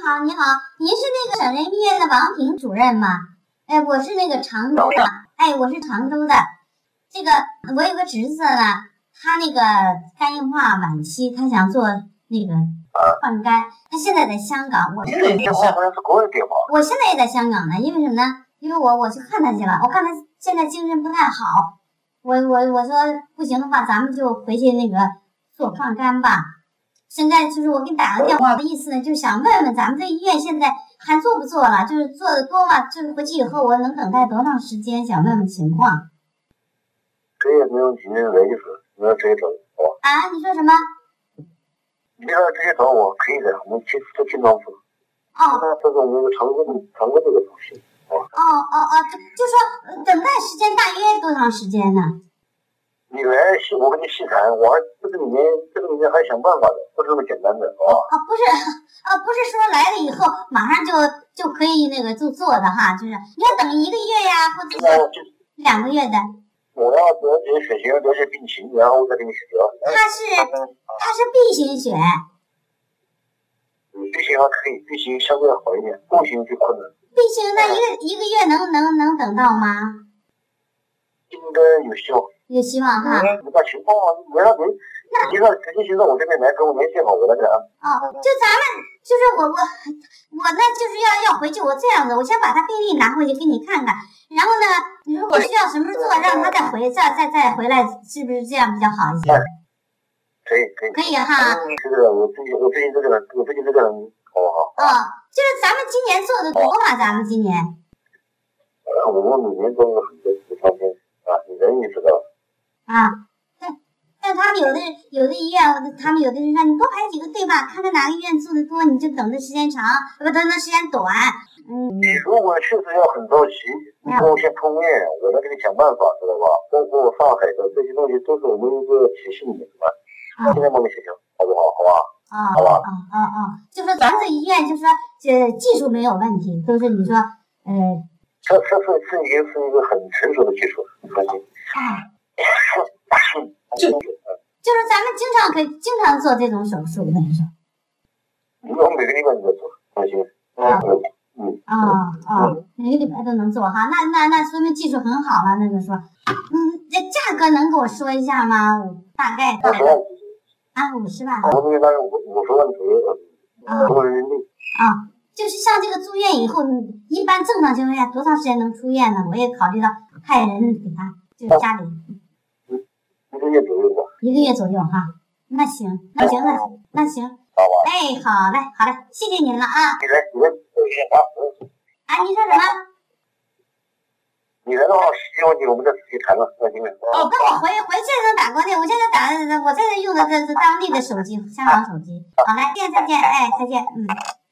好，你好，您是那个省人医院的王平主任吗？哎，我是那个常州的，哎，我是常州的。这个我有个侄子呢，他那个肝硬化晚期，他想做那个换肝，他现在在香港。我现在也在香港呢，因为什么呢？因为我去看他去了，我看他现在精神不太好。我说不行的话，咱们就回去那个做换肝吧。现在就是我给你打个电话的意思呢，就想问问咱们这医院现在还做不做了？就是做的多吗？就是回去以后我能等待多长时间？想问问情况。 可以，没问题，来就是，你要直接找我，好吧？ 啊，你说什么？ 你要直接找我，可以的，我们去经常做。 哦。 这是我们常规这个东西。 就说等待时间大约多长时间呢？ 你来，我跟你细谈，这个里面还想办法的，不是那么简单的，好吧？ 不是说来了以后马上就可以那个就做的哈，就是你要等1个月呀，或者是2个月的。 我要了解血型，了解病情，然后我再给你选择。 他是 B 型血。 B 型还可以 ，B 型相对好一点，O 型就困难。 B 型那一个月能等到吗？ 应该有希望。 有希望哈。 你把情况你让直接先到我这边来跟我联系好，我来给安。 就咱们就是我那就是要回去，我这样子，我先把他病历拿回去给你看看，然后呢，如果需要什么时候做，让他再回来，是不是这样比较好一些？可以哈。 这个我最近这个人，好不好？ 就是咱们今年做的多嘛，咱们今年。 我们每年都有很多条件啊，你人也知道。 但他们有的医院，他们有的人说你多排几个队吧，看看哪个医院做的多，你就等的时间长，不等的时间短。 你如果确实要很着急，你跟我先通院，我来给你想办法，知道吧？包括上海的这些东西都是我们一个体系里面的，现在帮你写成，好不好？好吧？好吧？ 就说咱们这医院，就说技术没有问题，都是你说这是一个很成熟的技术，放心。 就是咱们经常做这种手术，我跟你说。 我每个礼拜都在做，放心。 每个礼拜都能做哈，那说明技术很好了。那个说，这价格能给我说一下吗？大概 50万。 50万。 我们那个50万左右，多人民币。 就是像这个住院以后，一般正常情况下多长时间能出院呢？我也考虑到派人给他，就是家里。 1个月左右吧。 1个月左右哈，那行。哎，好嘞，谢谢您了啊。 你来， 你说什么？ 你来的话，时间问题我们再仔细谈了，放心了。 那我回去能打过去，我现在用的这是当地的手机，香港手机。好嘞，再见，再见。